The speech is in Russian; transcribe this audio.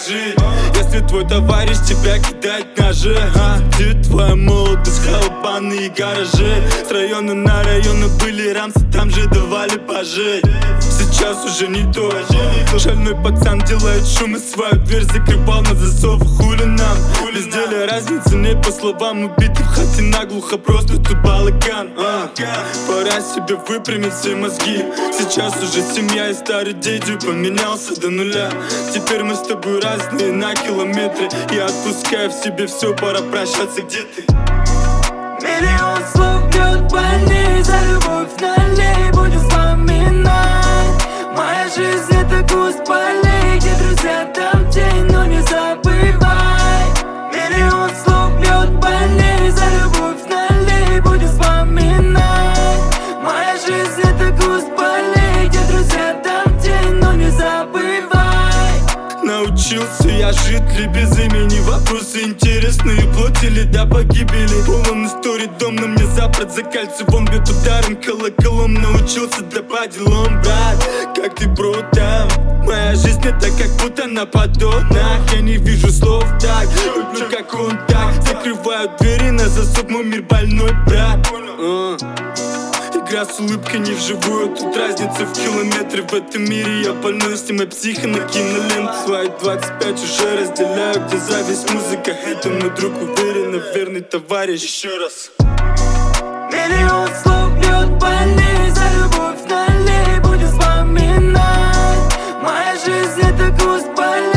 жить. Если твой товарищ тебя кидает ножи, где твоя молодость, халабаны и гаражи? С района на районы были рамсы, там же давали пожить. Сейчас уже не то. Шальной пацан делает шум и свою дверь закрывал на засов. Хули нам, безделия разницы нет, по словам убитых в хате наглухо, просто тут балаган. Пора себе выпрямить все мозги. Сейчас уже семья и старый дядю поменялся до нуля. Теперь мы с тобой разные на километры. Я отпускаю в себе все, пора прощаться, где ты? Миллион слов бьет больней, за любовь налей, будем вспоминать. Моя жизнь это куст полей, где друзья, там тень, но не забывай. Миллион слов бьет больней, за любовь налей, будем вспоминать. Моя жизнь это куст полей, где друзья, там тень, но не забывай. Научился я жить ли без имени? Вопросы интересные, плотили до погибели. Полон историй, дом на мне запад за кольцевом бьет ударом колоколом. Научился да по делам, брат, как ты, бро, там? Моя жизнь это как будто на поддонах. Я не вижу слов так, люблю как он так. Закрываю двери на засов, мой мир больной, брат. Игра с улыбкой не вживую, тут разница в километре. В этом мире я больной, с ним и психа на киноленту. Свои 25 уже разделяю, где зависть, музыка. Это мой друг, уверенно верный товарищ. Еще раз. Миллион слов бьет больней, за любовь налей, будем вспоминать. Моя жизнь это куст полей.